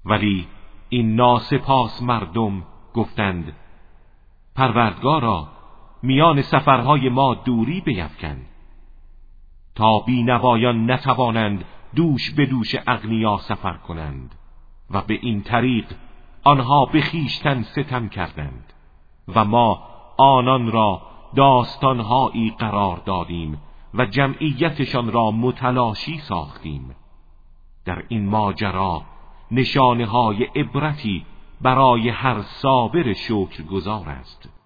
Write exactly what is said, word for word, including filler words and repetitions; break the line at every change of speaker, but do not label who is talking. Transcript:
ولی این ناسپاس مردم گفتند پروردگارا میان سفرهای ما دوری بیفکن تا بینوایان نتوانند دوش به دوش اغنیا سفر کنند و به این طریق آنها به خویشتن ستم کردند و ما آنان را داستانهایی قرار دادیم و جمعیتشان را متلاشی ساختیم. در این ماجرا نشانه‌های عبرتی برای هر صابر شکرگزار است.